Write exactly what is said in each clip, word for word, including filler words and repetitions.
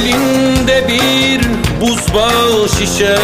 Elinde bir buzbağ şişe,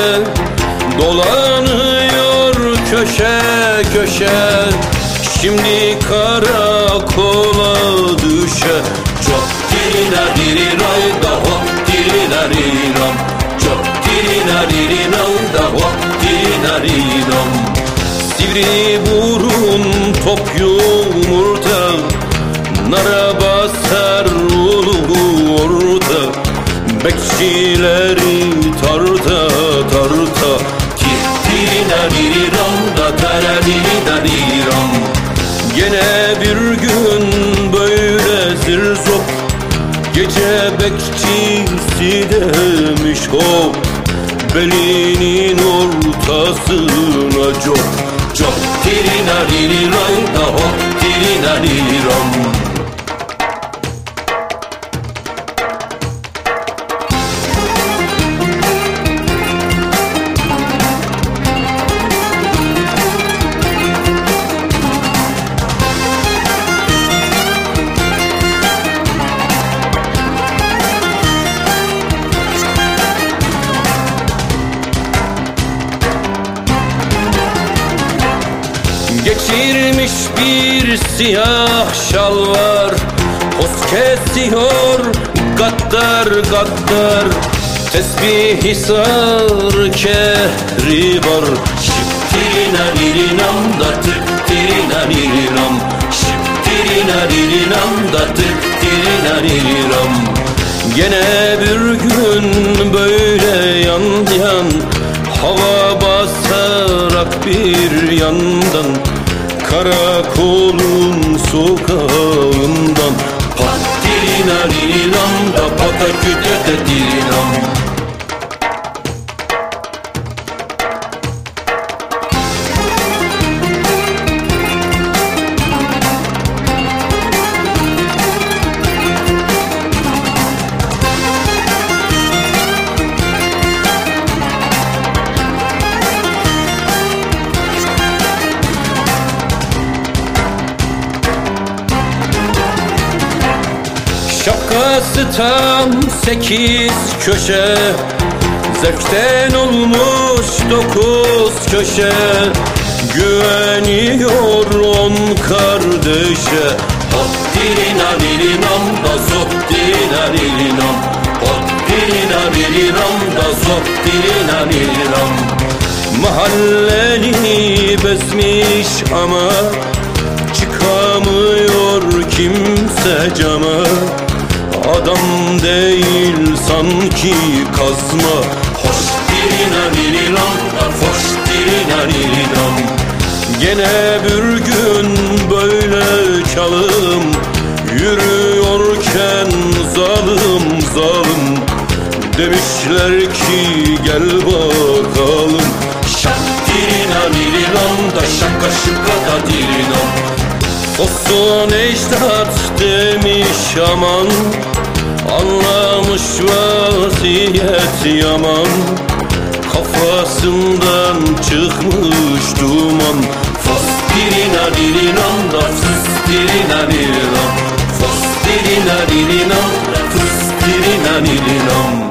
dolanıyor köşe köşe. Şimdi karakola düşe. Çok dirina diriray da hop dirina riram. Çok dirina diriram da hop dirina riram. Sivri burun top yumurta, nara basar ulu orta. Bekçileri tarta tarta. Tirtirina diriram da taradina diram. Gene bir gün böyle zirzop, gece bekçisi demiş hop. Belinin ortasına cop. Cop tirina diriray da hop tirina diram. Geçirmiş bir siyah şalvar, poz kesiyor gaddar gaddar. Tesbih-i sar kehribar. Şiptirina dirinam da tıktirina dirinam. Şiptirina dirinam da tıktirina dirinam. Gene bir gün böyle yan yan, hava basarak bir yandan, karakolun sokağından. Patirina dirinam da pataküte de dirinam. Şapkası tam sekiz köşe, zevkten olmuş dokuz köşe. Güveniyor on kardeşe. Hop dirina dirinam da zop dirina dirinam. Hop dirina dirinam da zop dirina dirinam. Mahalleni bezmiş ama çıkamıyor kimse cama. Adam değil sanki kazma. Hoş dirina diriram da hoş dirina diriram. Gene bir gün böyle çalım, yürüyorken zalim zalim. Demişler ki gel bakalım. Şak dirina diriram da şaka şıka da dirinam. Olsun ecdat demiş aman, anlamış vaziyet yaman. Kafasından çıkmış duman. Fos dirina dirinam da fıs dirina dirinam. Fos dirina dirinam da fıs dirina dirinam.